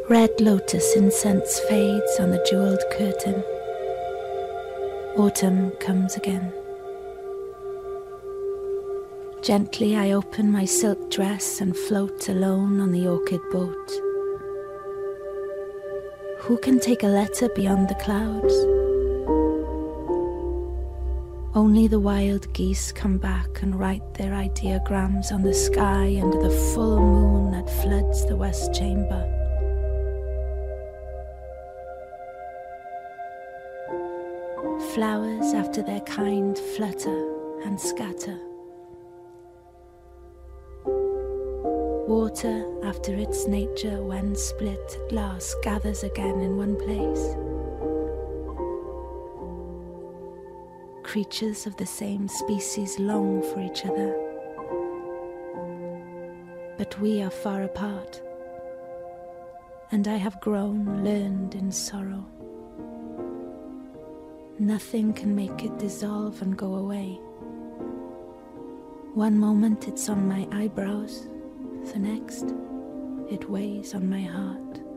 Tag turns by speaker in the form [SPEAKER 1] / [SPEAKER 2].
[SPEAKER 1] Red lotus incense fades on the jeweled curtain. Autumn comes again. Gently I open my silk dress and float alone on the orchid boat. Who can take a letter beyond the clouds? Only the wild geese come back and write their ideograms on the sky under the full moon that floods the west chamber. Flowers after their kind flutter and scatter. Water after its nature, when split at last, gathers again in one place. Creatures of the same species long for each other, but we are far apart, and I have grown, learned in sorrow. Nothing can make it dissolve and go away. One moment it's on my eyebrows, the next it weighs on my heart.